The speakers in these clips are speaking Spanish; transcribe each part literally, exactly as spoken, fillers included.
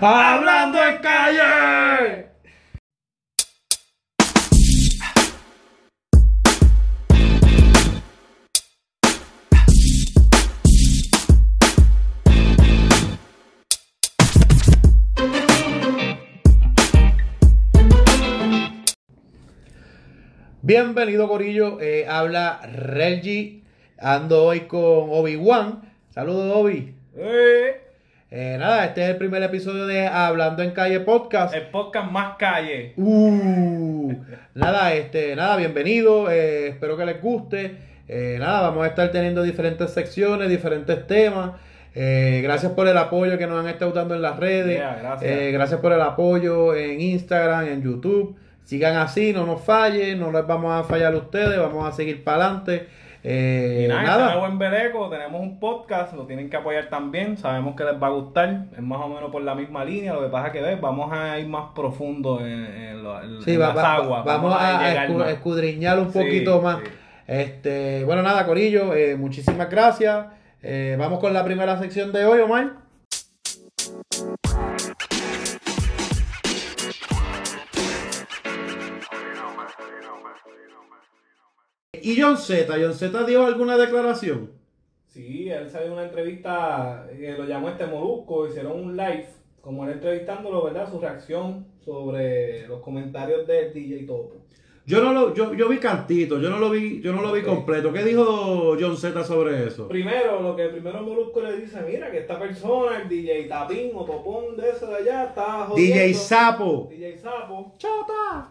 Hablando en Calle. Bienvenido, Corillo. Eh, habla Reggie. Ando hoy con Obi-Wan. Saludos, Obi. Eh. Eh, nada, este es el primer episodio de Hablando en Calle Podcast. El podcast más calle. Uh, nada, este, nada, bienvenido. Eh, espero que les guste. Eh, nada, vamos a estar teniendo diferentes secciones, diferentes temas. Eh, gracias por el apoyo que nos han estado dando en las redes. Yeah, gracias. Eh, gracias por el apoyo en Instagram, en YouTube. Sigan así, no nos fallen, no les vamos a fallar a ustedes, vamos a seguir para adelante. Eh, Y nada, nada. estamos en Beleco, tenemos un podcast, lo tienen que apoyar también, sabemos que les va a gustar, es más o menos por la misma línea, lo que pasa es que ves, vamos a ir más profundo en, en, lo- en- Sí, en va- las va- aguas, vamos a, llegar escu- más. escudriñar un Sí, poquito más. sí. Este, bueno, nada, Corillo, eh, muchísimas gracias. Eh, vamos con la primera sección de hoy, Omar. ¿Y John Z? ¿John Z dio alguna declaración? Sí, él salió en una entrevista, que lo llamó este Molusco, hicieron un live, como él entrevistándolo, ¿verdad? Su reacción sobre los comentarios del D J Topo. Yo no lo, yo, yo vi cantito, yo no lo vi, yo no lo vi Ok. completo. ¿Qué dijo John Z sobre eso? Primero, lo que primero Molusco le dice, mira que esta persona, el D J Tapín o Topón de ese de allá, está jodiendo. D J Sapo. D J Sapo. Chota.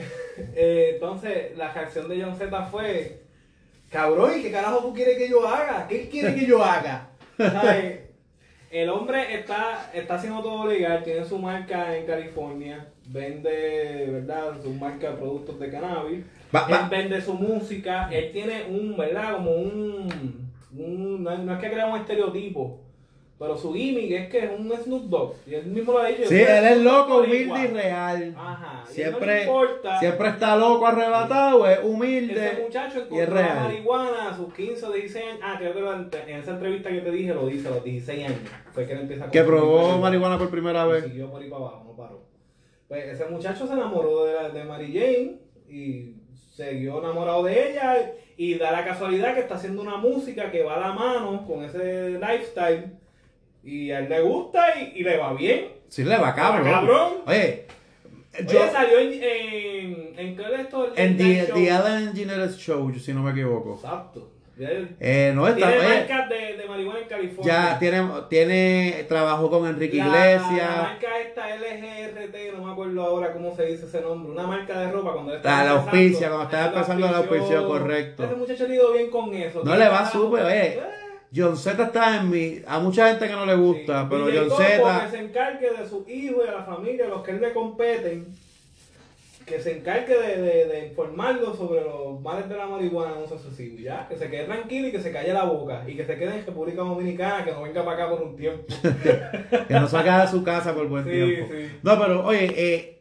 Eh, entonces, la reacción de John Z fue, cabrón, ¿y qué carajo tú quieres que yo haga? ¿Qué él quiere que yo haga? ¿Sabes? El hombre está, está haciendo todo legal, tiene su marca en California, vende, ¿verdad? Su marca de productos de cannabis, Va- va- él vende su música, él tiene un, ¿verdad? Como un, un no, es- no es que crea un estereotipo, pero su gimmick es que es un Snoop Dogg, y él mismo lo ha dicho. Sí, yo soy él es Snoop Dogg loco, humilde boricua. y real. Ajá, y no le Siempre, importa. siempre está loco, arrebatado, es Ese humilde muchacho y es encontró la real. marihuana a sus quince o dieciséis años. Ah, creo que lo- en esa entrevista que te dije lo dice, a los dieciséis años. Fue que él empieza a Que consumir probó marihuana por primera y vez. siguió por ahí para abajo, no paró. Pues ese muchacho se enamoró de, la- de Mary Jane y siguió enamorado de ella. Y da la casualidad que está haciendo una música que va a la mano con ese lifestyle. Y a él le gusta y, y le va bien. Sí, le va cabrón. Le va cabrón. Oye, yo, Oye, salió en. ¿En, en qué es esto? El en Late The, Night The Show. Ellen DeGeneres Show, si no me equivoco. Exacto. Él Eh, no está, tiene oye, marcas de, de marihuana en California. ya tiene, tiene, trabajó con Enrique La- Iglesias. La marca esta L G R T, no me acuerdo ahora cómo se dice ese nombre. Una marca de ropa cuando él La- la empezando, auspicia, cuando estaba él empezando la auspició, correcto. Ese muchacho le ha ido bien con eso. No Tiene le va trabajo, súper, oye. eh, John Z está en mi. A mucha gente que no le gusta, sí. pero D J John Topo, que Z. se encargue de sus hijos y de la familia, los que él le competen. Que se encargue de, de, de informarlos sobre los males de la marihuana en un sucesivo. Ya, que se quede tranquilo y que se calle la boca. Y que se quede en República Dominicana, que no venga para acá por un tiempo. Que no salga de su casa por buen Sí, tiempo. sí. No, pero oye, eh,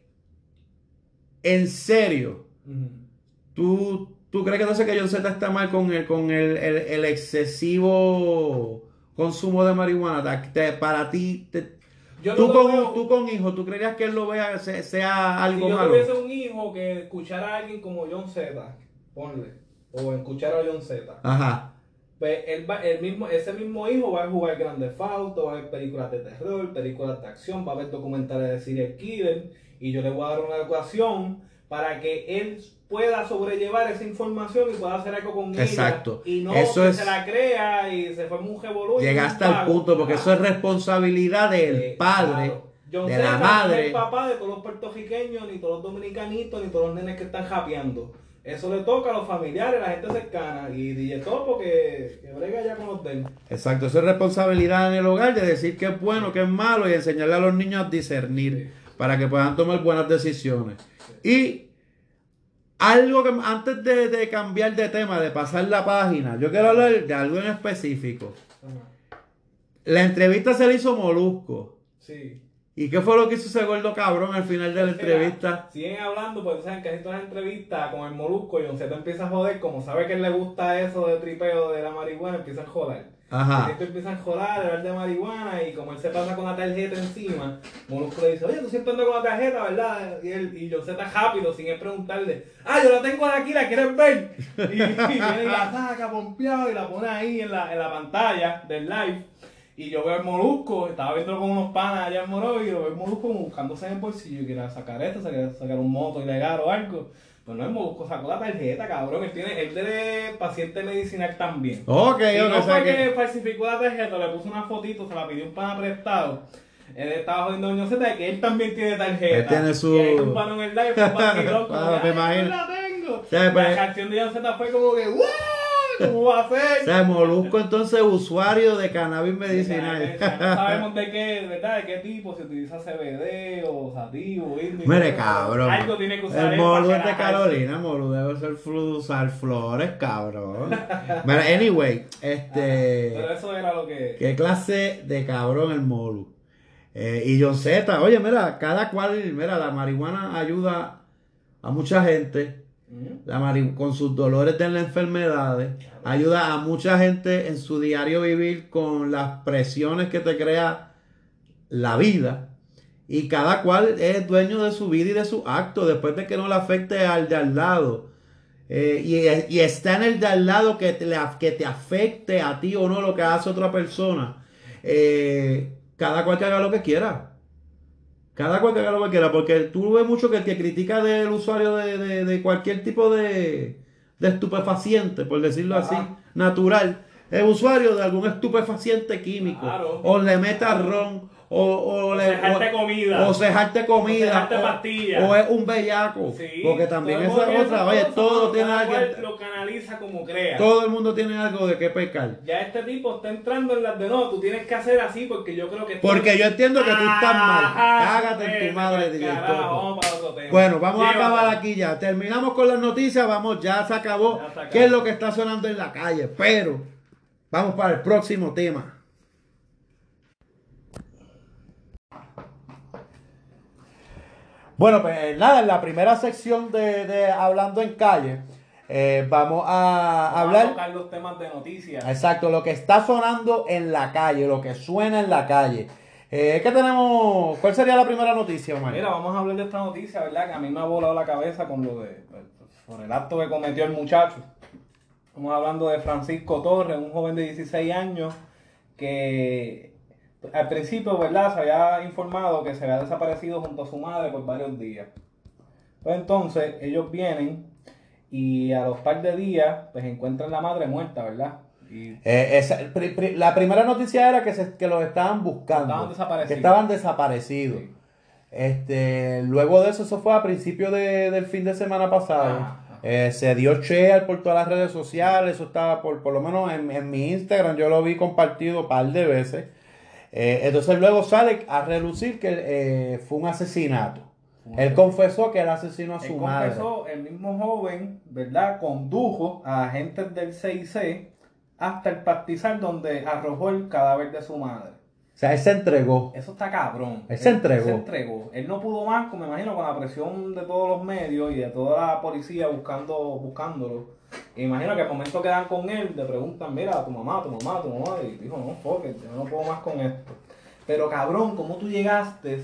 en serio, Ujú. ¿tú, ¿tú crees que entonces que John Z está mal con el, con el, el, el excesivo consumo de marihuana? Te- te- para ti, te- Yo tú, no lo con, veo- tú con hijo, ¿tú creerías que él lo vea, se- sea Si algo yo malo? tuviese un hijo que escuchara a alguien como John Z, ponle, o escuchara a John Z, Ajá. pues él va, el mismo, ese mismo hijo va a jugar Grand Theft Auto, va a ver películas de terror, películas de acción, va a ver documentales de serial killer, y yo le voy a dar una educación para que él pueda sobrellevar esa información y pueda hacer algo con Exacto. ella, y no Eso que es- se la crea y se forma un revolú. y Llegaste un al pago. punto, porque Ah. eso es responsabilidad del Eh, padre, claro. John de Cena la no es madre. el papá de todos los puertorriqueños, ni todos los dominicanitos, ni todos los nenes que están japeando. Eso le toca a los familiares, a la gente cercana. Y D J Topo que, que brega ya con los de él. Exacto, eso es responsabilidad en el hogar de decir qué es bueno, qué es malo y enseñarle a los niños a discernir Sí. para que puedan tomar buenas decisiones. Y algo que antes de, de cambiar de tema, de pasar la página, yo quiero hablar de algo en específico. Ajá. La entrevista se le hizo Molusco. Sí. ¿Y qué fue lo que hizo ese gordo cabrón al final de la entrevista? Siguen hablando, porque saben que en todas las entrevistas con el Molusco, John Z empieza a joder, como sabe que él le gusta eso de tripeo de la marihuana, empieza a joder. Ajá. Y siempre empiezan a jolar, hablar de marihuana, y como él se pasa con la tarjeta encima, Molusco le dice, oye, tú siempre andas con la tarjeta, ¿verdad? Y, él, y John Z rápido, sin él preguntarle, ah, yo la tengo aquí, ¿la quieres ver? Y, y viene y la saca, pompeado, y la pone ahí en la, en la pantalla del live. Y yo veo el Molusco, estaba viendo con unos panas allá en Moro, y yo veo el Molusco buscándose en el bolsillo, y quería sacar esto, sacar, sacar un moto ilegal o algo. Pues no, el Molusco sacó la tarjeta, cabrón. Él tiene, él de paciente medicinal también. Ok, y ok, no o sea fue que... que... falsificó la tarjeta, le puso una fotito, se la pidió un pana prestado. Él estaba jodiendo a Doña Z de que él también tiene tarjeta. Él tiene su... Y ahí tumbaron el live, fue un vacilón, como Claro, que, me ¡ay, imagino. yo la tengo! O sea, La pues- canción de Doña Z fue como que, ¡wow! ¿Cómo va a O ser? sea, Molusco entonces usuario de cannabis medicinal. No sabemos de qué, ¿verdad? De qué tipo, si utiliza C B D o sativa, índico. Mire, cabrón. Algo tiene que usar El él Molu para es de relajarse. Carolina, Molu debe ser flu- usar flores, cabrón. Mira, anyway, Pero este. eso era lo que... ¿Qué clase de cabrón el Molu? Eh, y John Z, oye, mira, cada cual, mira, la marihuana ayuda a mucha gente. Ujú. La mari- con sus dolores de las enfermedades, ayuda a mucha gente en su diario vivir con las presiones que te crea la vida. Y cada cual es dueño de su vida y de sus actos, después de que no le afecte al de al lado. Eh, y, y está en el de al lado que te, le- que te afecte a ti o no lo que hace otra persona. Eh, cada cual que haga lo que quiera. Cada cual que haga lo que quiera, porque tú ves mucho que el que critica del usuario de, de- de cualquier tipo de, de estupefaciente, por decirlo Ajá. así, natural, es usuario de algún estupefaciente químico, Claro. o le meta ron, o, o, O le cejarte comida. o cejarte comida, O cejarte o, pastillas. o es un bellaco, Sí, porque también todo el esa mundo es otra, tiene oye, sus todo cosas, tiene cada cual alguien, lo canaliza como crea. todo el mundo tiene algo de qué pecar. Ya este tipo está entrando en las de no, tú tienes que hacer así porque yo creo que... esto- Porque yo entiendo que tú estás mal. Ajá, Cágate en vete tu madre, pa'l D J carajo, Toto. vamos para otro tema. Bueno, vamos a Llévatelo. acabar aquí ya. Terminamos con las noticias, vamos, ya se acabó. Ya se acabó. ¿Qué es lo que está sonando en la calle? Pero vamos para el próximo tema. Bueno, pues nada, en la primera sección de, de Hablando en Calle, eh, vamos a Vamos hablar... a tocar los temas de noticias. Exacto, lo que está sonando en la calle, lo que suena en la calle. Eh, ¿Qué tenemos? ¿Cuál sería la primera noticia, Omar? Mira, vamos a hablar de esta noticia, ¿verdad? Que a mí me ha volado la cabeza con lo de... pues, por el acto que cometió el muchacho. Estamos hablando de Francisco Torres, un joven de dieciséis años que al principio, ¿verdad? Se había informado que se había desaparecido junto a su madre por varios días. Pues entonces ellos vienen y a los par de días pues encuentran la madre muerta, ¿verdad? Y Eh, esa- pri- pri- la primera noticia era que, se, que los estaban buscando. Estaban desaparecidos. Que estaban desaparecidos. Sí. Este, luego de eso, eso fue a principios de- del fin de semana pasado. Ajá, ajá. Eh, se dio share por todas las redes sociales. Eso estaba por, por lo menos en, en mi Instagram. Yo lo vi compartido un par de veces. Eh, entonces luego sale a relucir que eh, fue un asesinato. Él confesó que él asesinó a su Él madre. confesó, el mismo joven, ¿verdad? Condujo a agentes del C I C hasta el pastizal donde arrojó el cadáver de su madre. O sea, él se entregó. Eso está cabrón. Él se entregó. Él se entregó. Él no pudo más, como me imagino, con la presión de todos los medios y de toda la policía buscando, buscándolo. Y imagino que al momento que dan con él, le preguntan, mira, tu mamá, tu mamá, tu mamá. Y dijo, no, fuck it, yo no puedo más con esto. Pero cabrón, ¿cómo tú llegaste?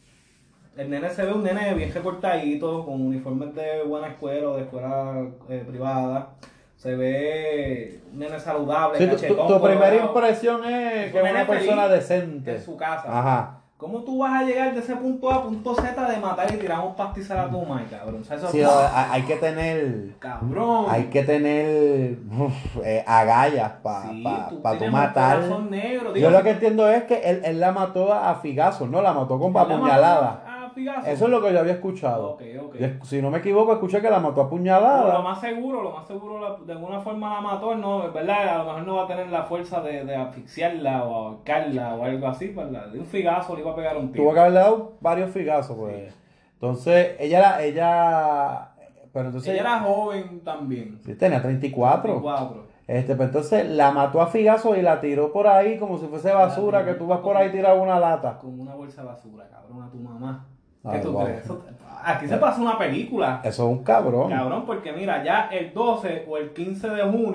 El nene se ve un nene bien recortadito, con uniformes de buena escuela o de escuela eh, privada. Se ve un nene saludable, Sí, tu- tu, cachetón, tu primera colorado. impresión es Es que un es una nene persona feliz decente. en su casa. Ajá. ¿Cómo tú vas a llegar de ese punto A a punto Z de matar y tirar un pastizal a tu madre, cabrón? O sea, eso Sí, es... hay hay que tener, Cabrón. hay que tener uf, eh, agallas para Sí, pa, tú pa tú tienes un matar. corazón negro. Yo Digo, lo si- que entiendo es que él, él la mató a figazos, ¿no? La mató con ¿él la mató apuñalada. a figazo? Eso es lo que yo había escuchado. Ok, ok. Yo, si no me equivoco, escuché que la mató a No, puñalada. lo más seguro, lo más seguro, la- de alguna forma la mató, no, es verdad, a lo mejor no va a tener la fuerza de, de asfixiarla o ahorcarla o algo así, ¿verdad? De un figazo le iba a pegar un tiro. Tuvo que haberle dado varios figazos, pues. Entonces, ella era, ella, pero entonces, Ella era joven también. sí, tenía treinta y cuatro. veinticuatro. Este, pues entonces la mató a figazos y la tiró por ahí como si fuese basura, La tiró que tú vas por ahí y tiras una lata. Con una bolsa de basura, cabrón, a tu mamá. ¿Qué Ay, tú wow. crees? Eso- aquí se pasa una película. Eso es un cabrón. Cabrón, porque mira, ya el doce o el quince de junio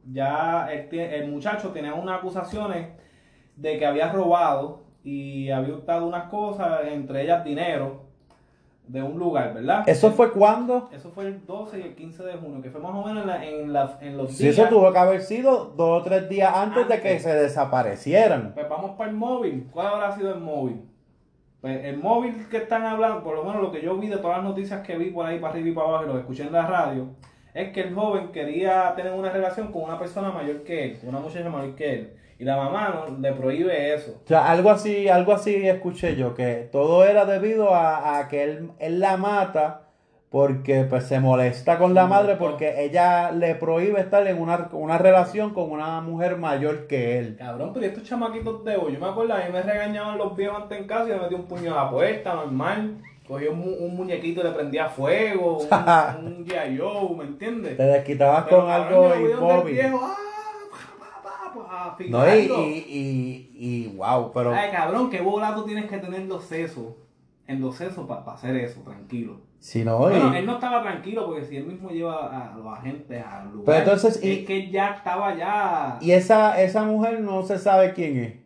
ya el, el muchacho tenía unas acusaciones de que había robado y había hurtado unas cosas, entre ellas dinero, de un lugar, ¿verdad? ¿Eso fue cuándo? Eso fue el doce y el quince de junio, que fue más o menos en, la, en, la, en los Sí, días. eso tuvo que haber sido dos o tres días antes, Antes. de que se desaparecieran. Pues vamos para el móvil. ¿Cuál habrá sido el móvil? Pues el móvil que están hablando, por lo menos lo que yo vi de todas las noticias que vi por ahí para arriba y para abajo y lo que escuché en la radio, es que el joven quería tener una relación con una persona mayor que él, con una muchacha mayor que él. Y la mamá no, le prohíbe eso. O sea, algo así, algo así escuché yo, que todo era debido a, a que él, él la mata porque pues se molesta con la madre porque ella le prohíbe estar en una, una relación con una mujer mayor que él. Cabrón, pero estos chamaquitos de hoy, yo me acuerdo, a mí me regañaban los viejos antes en casa y me metí un puño a la puerta, normal. Cogía un, un muñequito y le prendía fuego, un, un G I Joe, ¿me entiendes? Te desquitabas Pero, con cabrón, algo yo voy donde el inmóvil. viejo, ah, pa, pa, pa, pa, a No, y, fijarlo. y, y, y wow, pero... Ay, cabrón, qué bola tú tienes que tener los sesos, en los sesos para pa hacer eso, tranquilo. Si no, Bueno, y- él no estaba tranquilo porque si él mismo lleva a los agentes al lugar, Pero entonces, es y- que ya estaba ya... y esa, esa mujer no se sabe quién es.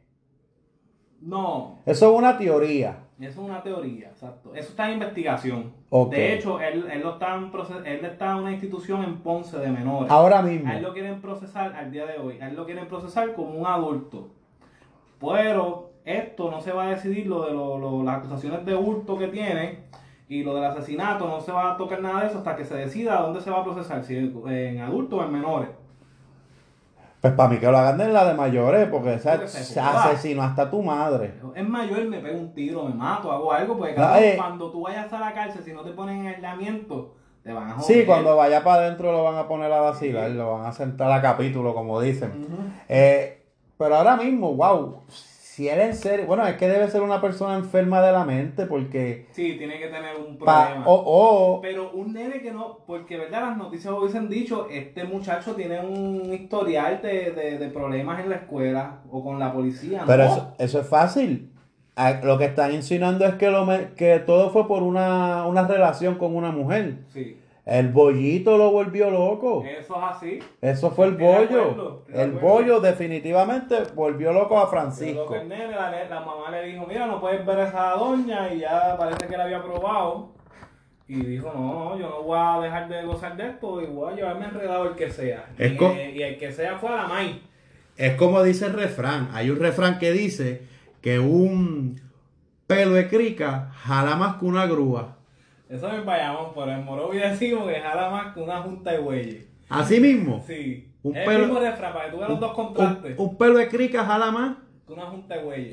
No, Eso es una teoría. eso es una teoría, exacto. Eso está en investigación. Ok. De hecho, él, él, lo está en proces- él está en una institución en Ponce de menores. Ahora mismo. A él lo quieren procesar al día de hoy. A él lo quieren procesar como un adulto. Pero esto no se va a decidir, lo de lo, lo- las acusaciones de hurto que tiene y lo del asesinato, no se va a tocar nada de eso hasta que se decida dónde se va a procesar, si en adultos o en menores. Pues para mí que lo hagan en la de mayores, porque esa Porque se se joda. asesinó hasta tu madre. Es mayor, me pego un tiro, me mato, hago algo, porque No, cabrón, eh. cuando tú vayas a la cárcel, si no te ponen en aislamiento, te van a joder. Sí, cuando vaya para adentro lo van a poner a vacilar, Sí. lo van a sentar a capítulo, como dicen. Ujú. Eh, pero ahora mismo, wow, si él en serio, bueno, es que debe ser una persona enferma de la mente, porque, Sí, tiene que tener un pa- problema. o, o- Pero un nene que no, porque verdad las noticias hubiesen dicho, este muchacho tiene un historial de, de, de problemas en la escuela o con la policía, pero ¿no? eso, eso es fácil. Ah, Lo que están insinuando es que, lo me- que todo fue por una, una relación con una mujer. Sí, El bollito lo volvió loco. eso es así. Eso fue el Estoy de bollo. acuerdo, estoy de El acuerdo. bollo definitivamente volvió loco a Pero Francisco. que el nene, la, ne- la mamá le dijo, mira, no puedes ver a esa doña, y ya parece que la había probado. Y dijo, no, yo no voy a dejar de gozar de esto y voy a llevarme enredado el que sea. Es y, co- eh, y el que sea fue a la maíz. Es como dice el refrán. Hay un refrán que dice que un pelo de crica jala más que una grúa. Eso es en Bayamón, pero en Morovi decimos que jala más que una junta de bueyes. Así mismo. Sí. Un es pelo- el mismo refrán, para que tú veas los dos contrastes. Un, un pelo de crica jala más. Que una junta de bueyes.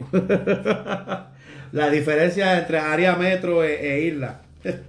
La diferencia entre área metro e, e isla.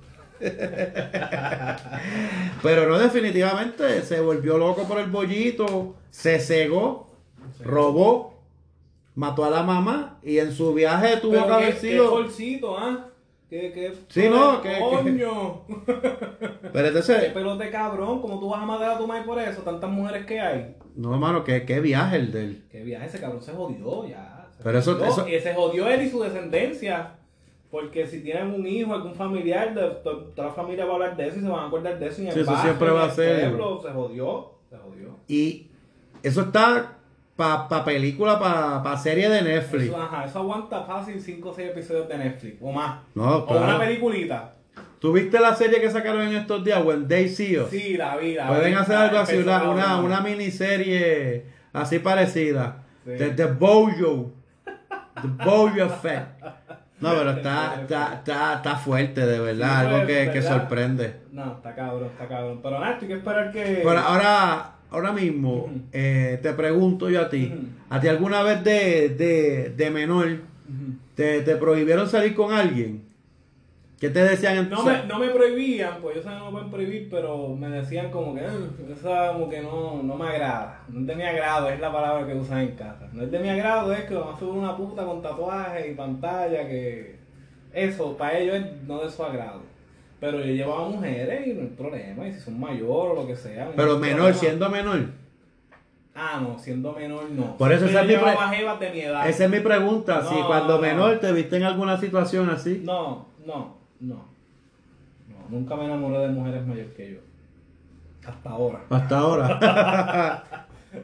Pero no, definitivamente se volvió loco por el bollito, se cegó, robó, mató a la mamá y en su viaje tuvo que Pero haber qué, sido. qué bolsito, ¿ah? ¿Qué, qué Sí, no, que- coño. Pero Qué entonces, pelote cabrón, ¿cómo tú vas a matar a tu madre por eso? Tantas mujeres que hay. no, hermano, qué, qué viaje el de él. Qué viaje, ese cabrón se jodió ya. Se Pero eso- jodió. eso- Y se jodió él y su descendencia. Porque si tienen un hijo, algún familiar, de, to- toda la familia va a hablar de eso y se van a acordar de eso. Y en Sí, el eso barrio, siempre en va a el ser. pueblo, se jodió, se jodió. Y eso está para pa película, para pa serie de Netflix. Eso, ajá, eso aguanta fácil cinco o seis episodios de Netflix o más. No, O una claro. peliculita. ¿Tú viste la serie que sacaron en estos días, When They See Us? Sí, la vida. Pueden hacer algo así, una, una, una miniserie así parecida. Sí. The, the Bojo. The Bojo Effect. No, pero está, está, está, está fuerte, de verdad. Sí, algo pues, que, que ¿verdad? sorprende. No, está cabrón, está cabrón. Pero nada, hay que esperar que. Pero ahora, ahora mismo, Ujú. eh, te pregunto yo a ti. Ujú. ¿A ti alguna vez de, de, de menor Ujú. te, te prohibieron salir con alguien? ¿Qué te decían en No me, no me prohibían, pues yo sé que no me pueden prohibir, pero me decían como que "Eh, esa como que no, no me agrada. No es de mi agrado, es la palabra que usan en casa. No es de mi agrado, es que lo más seguro una puta con tatuaje y pantalla, que eso para ellos es no de su agrado. Pero yo llevaba mujeres y no hay problema, y si son mayores o lo que sea. no hay Pero menor, problema. siendo menor. Ah, no, siendo menor no. Por eso Siempre esa es mi yo pre- llevaba jevas de mi edad. Esa es mi pregunta. Si No, cuando no. menor te viste en alguna situación así. No, no, no. No, nunca me enamoré de mujeres mayores que yo. Hasta ahora. Hasta ahora.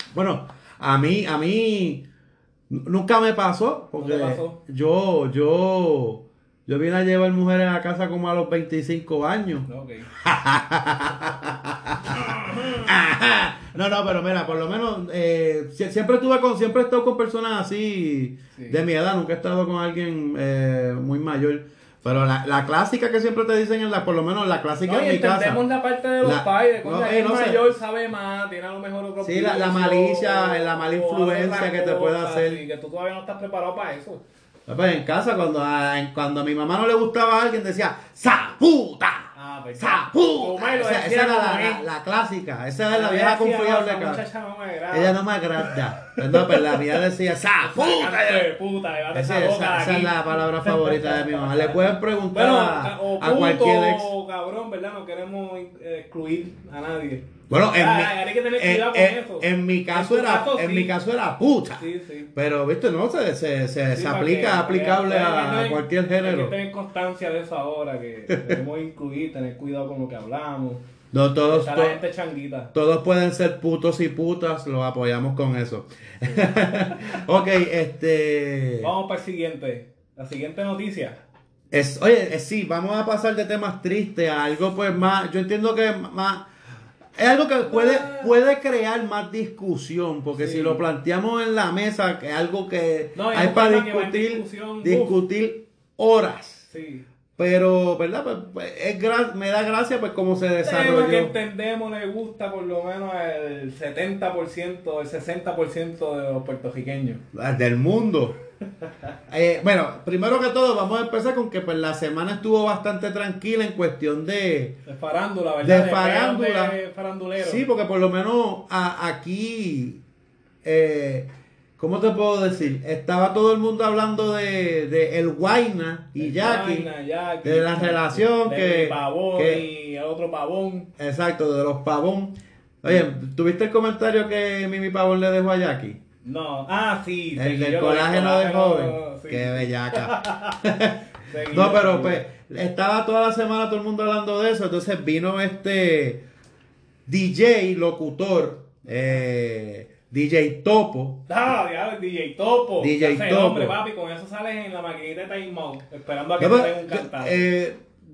Bueno, a mí, a mí nunca me pasó, porque ¿No te pasó? yo, yo, yo vine a llevar mujeres a casa como a los veinticinco años. Ok. No, no, pero mira, por lo menos eh, sie- siempre estuve con, siempre he estado con personas así Sí. de mi edad, nunca he estado con alguien eh, muy mayor. Pero la, la clásica que siempre te dicen en la, por lo menos la clásica No, y en mi casa. entendemos la parte de los La- pais, de coño, no, el eh, no sé. mayor sabe más, tiene a lo mejor otro Sí, la- la vicio, malicia, la mala o influencia hace que te otras puede cosas, hacer. sí, que tú todavía no estás preparado para eso. Pues en casa, cuando a, en- cuando a mi mamá no le gustaba a alguien, decía, ¡sa puta! Ah, pues ¡Sa Como puta! lo Esa, decía esa era como la, la, es. la clásica, esa era la Ella vieja decía, confiable "No, esa acá. muchacha no me agrada". Ella no me agrada. Pues no, pero la mía decía, ¡sa puta! Sácate de puta, llévate Esa, esa boca esa- de esa es aquí. la palabra favorita de mi mamá. Le pueden preguntar Bueno, a, o a puto, cualquier ex. o cabrón, ¿verdad? No queremos eh, excluir a nadie. Bueno, en, Ah, mi, hay que tener en- cuidado con en- eso. en mi caso En tu era, caso, en sí. mi caso era puta. Sí, sí. Pero, viste, no, se, se, se, Sí, se para aplica, que- para que- aplicable hay que a, tener- cualquier Hay que género. tener constancia de eso ahora, que debemos incluir, tener cuidado con lo que hablamos. No, todos, Está to- la gente changuita. todos pueden ser putos y putas, los apoyamos con eso. Ok, este... Vamos para el siguiente. La siguiente noticia. Es, oye, eh, sí, vamos a pasar de temas tristes a algo pues más, yo entiendo que más, es algo que puede, puede crear más discusión, porque Sí. si lo planteamos en la mesa, que es algo que No, es hay un para tema que va en discutir, discusión, uf. discutir horas, Sí. pero, ¿verdad? Pues, pues, es gra- me da gracia pues cómo se Tema que desarrolló. entendemos le gusta por lo menos el setenta por ciento, el sesenta por ciento de los puertorriqueños. Del mundo. Eh, bueno, primero que todo vamos a empezar con que pues la semana estuvo bastante tranquila en cuestión de... De farándula, ¿verdad? De farándula. de farandulero. Sí, porque por lo menos a- aquí, eh, ¿cómo te puedo decir? Estaba todo el mundo hablando de, de el Guayna y El Jackie, Vaina, Jackie, de la relación de que- mi pavón que- y el otro pavón. exacto, de los pavón. Oye, ¿tuviste el comentario que Mimi Pavón le dejó a Jackie? No, ah, sí. El seguí del yo lo del colágeno de joven. sí. Qué bellaca. Seguí No, yo, pero seguí pues estaba toda la semana todo el mundo hablando de eso. Entonces vino este D J, locutor, eh, D J Topo. yo. Ah, diablo, el D J Topo. D J Ya sé el Topo. nombre, papi, con eso sales en la maquinita de Time Out, esperando a que No, te pero, den un cantado. eh,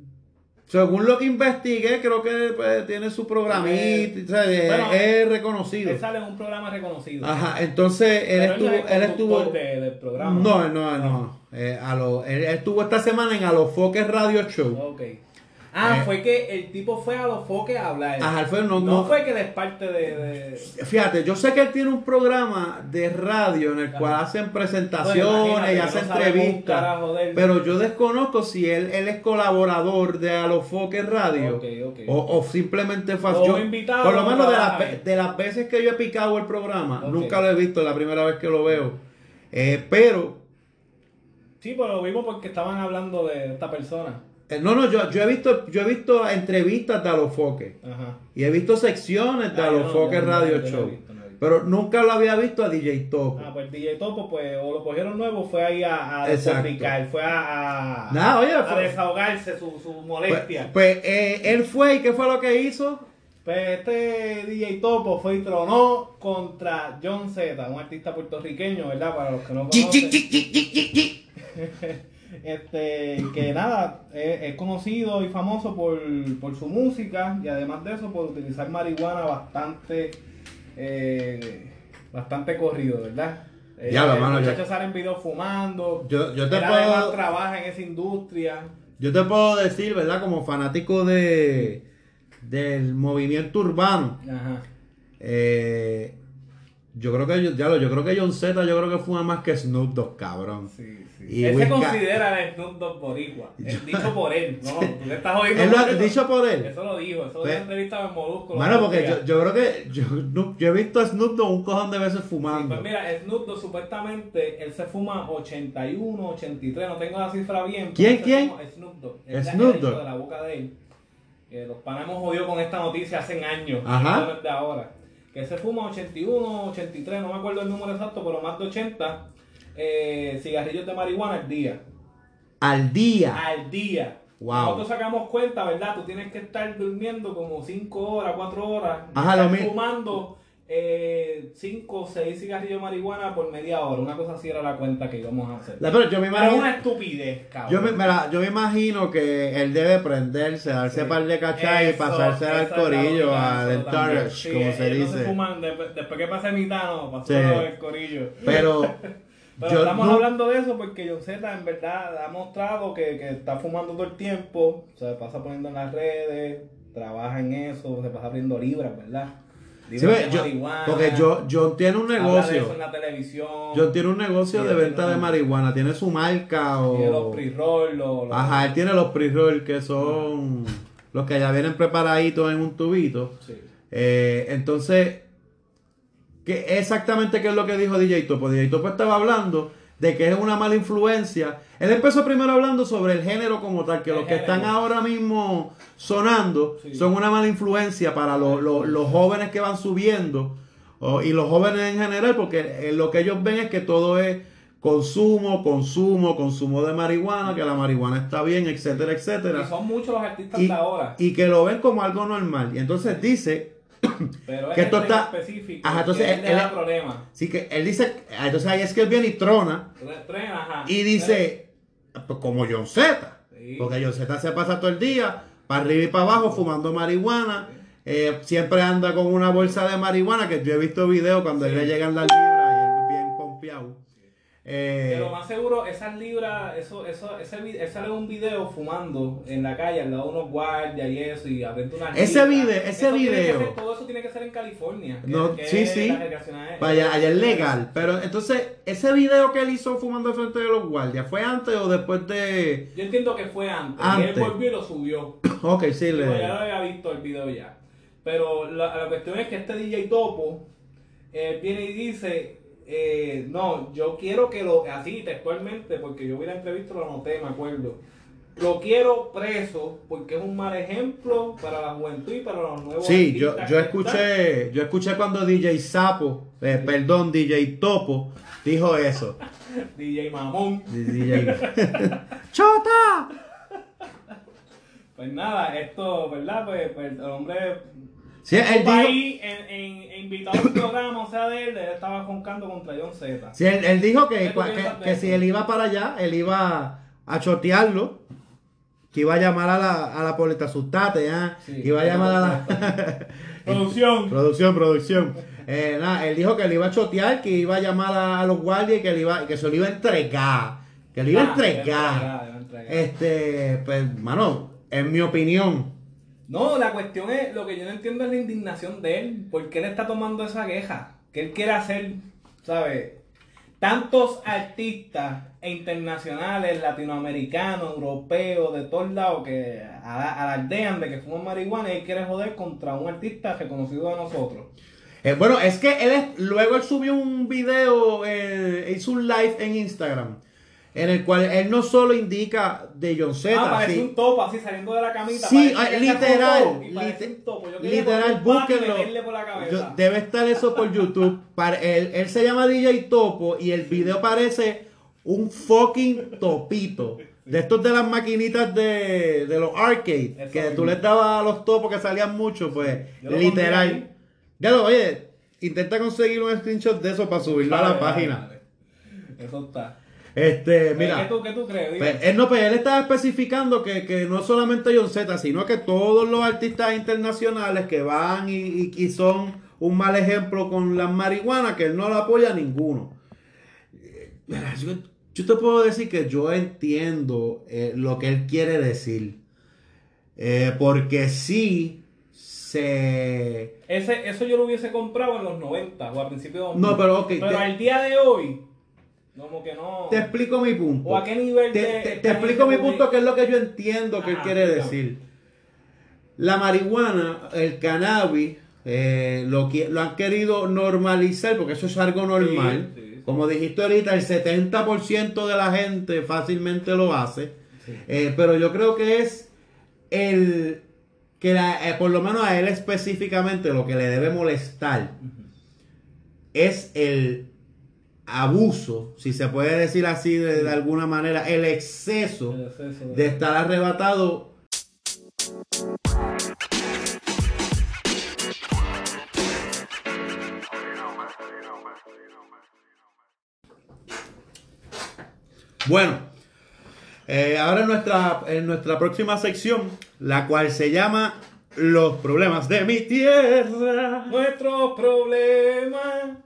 según lo que investigué, creo que pues, tiene su programita, o sea, eh, Bueno, es reconocido. Él sale en un programa reconocido. Ajá, entonces él Pero estuvo, no es el él estuvo. conductor de- del programa. No, no, no. Eh, a lo, él estuvo esta semana en A los Foques Radio Show. Ok. Ah, Eh. fue que el tipo fue a los foques a hablar. Ajá, él fue- no- no, no- fue que de parte de... de- Fíjate, yo sé que él tiene un programa de radio en el Ajá. cual hacen Bueno, presentaciones imagínate y que hacen no sabemos un entrevistas. carajo de él. Pero yo desconozco si él, él es colaborador de A los Foques Radio Ok, ok. o, o simplemente fue O yo- invitado, por lo menos de las, trabaja ve- ahí. de las veces que yo he picado el programa, Ok. nunca lo he visto, es la primera vez que lo veo. Eh, pero Sí, pero lo vimos porque estaban hablando de esta persona. eh, no, no, yo, yo he visto, yo he visto entrevistas de A los Foques Ajá. y he visto secciones de Ah, A yo los no, Foques yo no, Radio yo no lo he Show. visto, no lo he visto. Pero nunca lo había visto a D J Topo. Ah, pues el D J Topo, pues, o lo cogieron nuevo, fue ahí a, a Exacto. despotricar, fue a, a, Nada, oye, a fue- desahogarse su, su Pues, molestia. pues, eh, él fue y ¿qué fue lo que hizo? Pues este D J Topo fue y tronó contra John Z, un artista puertorriqueño, ¿verdad? Para los que no Yi, conocen. yi, yi, yi, yi, yi. Este, que nada, es, es conocido y famoso por, por su música y además de eso por utilizar marihuana bastante eh, bastante corrido, ¿verdad? Ya, Eh, lo, el mano, muchacho yo- sale en videos fumando, Yo, yo te él además puedo, trabaja en esa industria. yo te puedo decir, ¿verdad? Como fanático de del movimiento urbano, Ajá. eh, yo creo que yo, ya lo, yo creo que John Z, yo creo que fuma más que Snoop Dogg, cabrón. Sí, sí. Y él se Wizka- considera el Snoop Dogg boricua. Es dicho por él, no, tú le estás oyendo. Él lo ha mucho. dicho por él. Eso lo dijo, eso Pues- de entrevista en Molusco. Bueno, porque yo, yo creo que yo, no- yo he visto a Snoop Dogg un cojón de veces Sí, fumando. pues mira, Snoop Dogg supuestamente él se fuma ochenta y uno, ochenta y tres, no tengo la cifra bien. pero ¿Quién, él se quién? fuma- Snoop Dogg. Él ya Snoop ha dicho Dogg. de la boca de él. Que los panas hemos jodido con esta noticia hace años. Ajá. No es de ahora. Que él se fuma ochenta y uno, ochenta y tres, no me acuerdo el número exacto, pero más de ochenta eh, cigarrillos de marihuana al día. Al día. Al día. Wow. Nosotros sacamos cuenta, ¿verdad? Tú tienes que estar durmiendo como cinco horas, cuatro horas. Ajá, estar lo mi- fumando cinco o seis cigarrillos de marihuana por media hora. Una cosa así era la cuenta que íbamos a hacer. La, pero yo me Pero imagino, una estupidez, cabrón. yo me, mira, yo me imagino que él debe prenderse, darse Sí. par de cachas y Eso, pasarse al esa es la corillo, única, al eso también. entourage, Sí, como se ellos no dice. se fuman, de- después que pase mitad, no, pasó Sí. el corillo. Pero, Pero yo estamos no- hablando de eso porque John Z en verdad ha mostrado que, que está fumando todo el tiempo, se pasa poniendo en las redes, trabaja en eso, se pasa abriendo libras, ¿verdad? Sí, Libras ve, de yo- marihuana, porque yo, John tiene un habla de eso negocio. en la televisión, John tiene un negocio Sí, de él venta tiene de un- marihuana, tiene su marca tiene los o... pre-roll, los, los- Ajá, él tiene los pre-roll que son los que ya vienen preparaditos en un tubito. Sí. Eh, entonces, ¿qué exactamente qué es lo que dijo D J Topo? D J Topo estaba hablando de que es una mala influencia. Él empezó primero hablando sobre el género como tal, que El los que género. están ahora mismo sonando Sí. son una mala influencia para lo- lo- los jóvenes que van subiendo o- y los jóvenes en general, porque eh, lo que ellos ven es que todo es consumo, consumo, consumo de marihuana, que la marihuana está bien, etcétera, etcétera. Y son muchos los artistas Y, de ahora, y que lo ven como algo normal. Y entonces dice, pero que es esto este en está- específico, Ajá, entonces que él- él le da él- problema. sí que él dice, ah, entonces ahí es que él viene y trona Tre- tre- ajá. y dice, pues, como John Z, Sí. porque John Z se pasa todo el día para arriba y para abajo fumando marihuana, eh, siempre anda con una bolsa de marihuana, que yo he visto videos cuando Sí. él le llegan las libras y él bien pompeado. Eh, Pero más seguro, esas libras, eso, eso, ese, vi- él sale un video fumando en la calle al lado de unos guardias y eso, y abriendo unas Ese libras. video- ese Eso tiene que video. ser- todo eso tiene que ser en California. que- No, que sí, es sí. la recreacional- Vaya, allá es legal. Pero entonces, ese video que él hizo fumando frente de los guardias, ¿fue antes o después de...? Yo entiendo que fue antes. Y Antes. él volvió y lo subió. Ok, sí, Digo, le... ya lo había visto el video ya. Pero la, la cuestión es que este D J Topo eh, viene y dice, eh, no, yo quiero que lo, así textualmente, porque yo vi la entrevista, lo anoté, me acuerdo. Lo quiero preso porque es un mal ejemplo para la juventud y para los nuevos Sí, yo, artistas yo que escuché, yo escuché cuando D J Sapo, eh, perdón, D J Topo, dijo eso. están. D J Mamón. D J ¡Chota! Pues nada, esto, ¿verdad? Pues, pues el hombre Sí, él dijo, ahí en, en, en invitado al programa, o sea, de él, él estaba joncando contra John Z. sí, él, él dijo ¿Qué que, tú que, piensas de que eso? si él iba para allá, él iba a chotearlo, que iba a llamar a la, a la policía, asustate, ¿ah? Sí, que iba a llamar a la... Producción. Producción, producción. Eh, nada, él dijo que le iba a chotear, que iba a llamar a, a los guardias y que, le iba, que se lo iba a entregar. Que le iba a Ah, le iba a entregar. entregar, le iba a entregar. Este, pues, mano, en mi opinión, No, la cuestión es, lo que yo no entiendo es la indignación de él. ¿Por qué él está tomando esa queja? Que él quiere hacer, ¿sabes? Tantos artistas internacionales, latinoamericanos, europeos, de todos lados, que ala- alardean de que fuman marihuana y él quiere joder contra un artista reconocido de nosotros. Eh, bueno, es que él es- luego él subió un video, eh, hizo un live en Instagram, en el cual él no solo indica de John Z, Ah, parece sí, un topo así saliendo de la camita. sí, parece eh, que se literal, acostó y parece lite- un topo. Yo quería literal, coger un bate y búsquenlo. meterle por la cabeza. Yo- debe estar eso por YouTube. Para, él, él se llama D J Topo y el video parece un fucking topito. De estos de las maquinitas de, de los arcades, Eso que mismo. tú les dabas a los topos que salían mucho, pues, Yo lo literal. pondría ahí. Ya lo, oye, intenta conseguir un screenshot de eso para subirlo a la Dale, dale, página. dale. Eso está. Este, mira. ¿Qué tú, qué tú crees? Dime. Pues, él, no, pues él estaba especificando que, que no solamente John Z, sino que todos los artistas internacionales que van y, y- y son un mal ejemplo con las marihuanas, que él no lo apoya a ninguno. Eh, mira, Yo, yo te puedo decir que yo entiendo eh, lo que él quiere decir. Eh, porque sí se... Ese, eso yo lo hubiese comprado en los noventa o a principios de dos mil. No, pero ok, Pero te- al día de hoy, como que no. Te explico mi punto. ¿O a qué nivel Te, de- te- te esta explico mi gente punto, puede- que es lo que yo entiendo que él Ajá, quiere explícame. decir. La marihuana, el cannabis, eh, lo, qui- lo han querido normalizar porque eso es algo normal. Sí, sí, sí. Como dijiste ahorita, el setenta por ciento de la gente fácilmente lo hace. Sí. Eh, pero yo creo que es el que la- eh, por lo menos a él específicamente lo que le debe molestar es el abuso, si se puede decir así de, de alguna manera, el exceso El exceso de- de estar arrebatado. Bueno, eh, ahora en nuestra, en nuestra próxima sección, la cual se llama Los problemas de mi tierra. Nuestros problemas.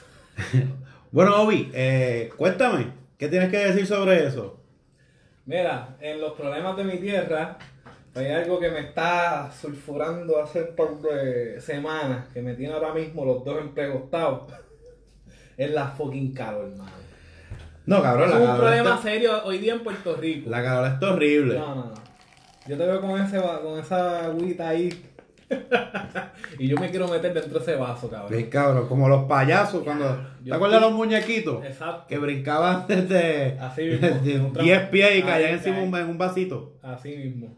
Bueno, Obi, eh, cuéntame, ¿qué tienes que decir sobre eso? Mira, en los problemas de mi tierra hay algo que me está sulfurando hace un par de semanas, que me tiene ahora mismo los dos empregostados. Es la fucking calor, hermano. No, cabrón, Es la un calor problema está- serio hoy día en Puerto Rico. La calor está horrible. No, no, no. Yo te veo con, ese, va- con esa agüita ahí. Y yo me quiero meter dentro de ese vaso, cabrón. Bien, cabrón, como los payasos cuando... ¿Te Yo acuerdas de estoy- los muñequitos? Exacto. Que brincaban desde Así mismo, de en un tram- diez pies y Ahí caían encima cae. un- en un vasito. Así mismo.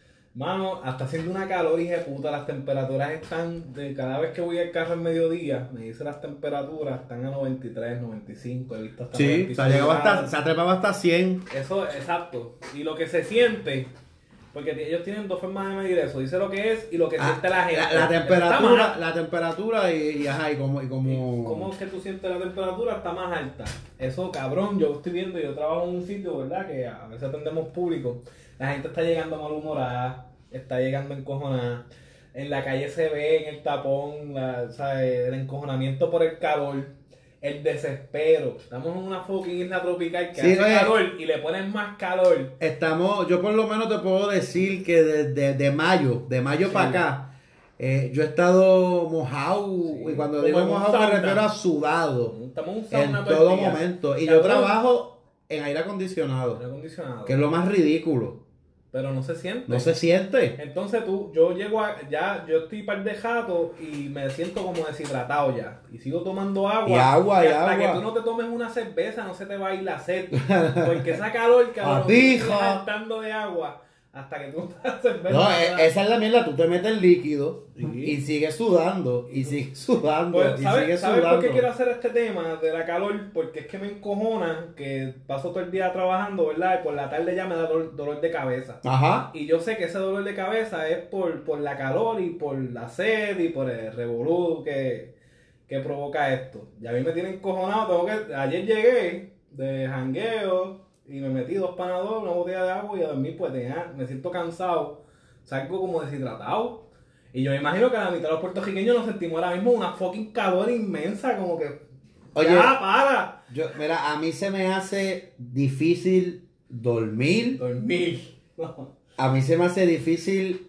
Mano, hasta haciendo una calor, hija de puta, las temperaturas están, de cada vez que voy al carro al mediodía, me dice las temperaturas, están a noventa y tres, noventa y cinco, he visto hasta Sí, noventa y se, seis llegaba hasta, grados. se atrepaba hasta cien. Eso, exacto. Y lo que se siente, porque t- ellos tienen dos formas de medir eso, dice lo que es y lo que Ah, siente la gente. la, la Está temperatura, más- la temperatura y, y ajá, y como... Y como... ¿Cómo es que tú sientes la temperatura? Está más alta. Eso, cabrón, yo estoy viendo, yo trabajo en un sitio, ¿verdad? Que a veces atendemos público. La gente está llegando malhumorada, está llegando encojonada. En la calle se ve en el tapón, la, ¿sabes? El encojonamiento por el calor, el desespero. Estamos en una fucking isla tropical que Sí, hace oye. calor y le ponen más calor. Estamos, yo por lo menos te puedo decir que desde de mayo, de mayo Sí. para acá, eh, yo he estado mojado, Sí. y cuando Como digo en un mojado me sauna. refiero a sudado, Estamos en un en sauna todo el día. momento. Y yo Cabrón, trabajo en aire acondicionado, aire acondicionado. que es lo más ridículo. Pero no se siente. No se siente. Entonces tú, yo llego a, ya, yo estoy par de jato y me siento como deshidratado ya. Y sigo tomando agua. Y agua, y hasta agua. que tú no te tomes una cerveza no se te va a ir la sed. Porque esa calor, cabrón, tú Patija. sigues saltando de agua hasta que tú no te das cerveza. No, ¿verdad? e- esa es la mierda, tú te metes el líquido Sí. y sigues sudando, y sigues sudando, Pues, y ¿sabes, sigues ¿sabes sudando. por qué quiero hacer este tema de la calor? Porque es que me encojona que paso todo el día trabajando, ¿verdad? Y por la tarde ya me da dolor, dolor de cabeza. Ajá. Y yo sé que ese dolor de cabeza es por, por la calor y por la sed y por el revolú que, que provoca esto. Y a mí me tiene encojonado. Tengo que, ayer llegué de jangueo y me metí dos panadores, una botella de agua y a dormir pues tenía, me siento cansado. Salgo como deshidratado. Y yo me imagino que la mitad de los puertorriqueños nos sentimos ahora mismo una fucking calor inmensa, como que... Oye, ¡Ya, para! yo, mira, a mí se me hace difícil dormir. Dormir. No. A mí se me hace difícil